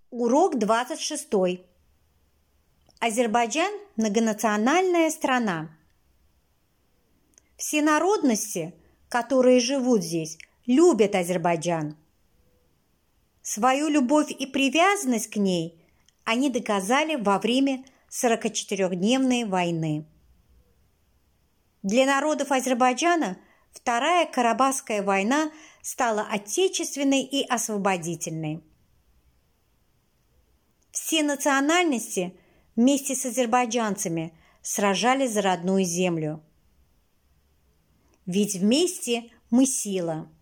Урок 26. Азербайджан – многонациональная страна. Все народности, которые живут здесь, любят Азербайджан. Свою любовь и привязанность к ней они доказали во время 44-дневной войны. Для народов Азербайджана Вторая Карабахская война стала отечественной и освободительной. Все национальности вместе с азербайджанцами сражались за родную землю. Ведь вместе мы сила.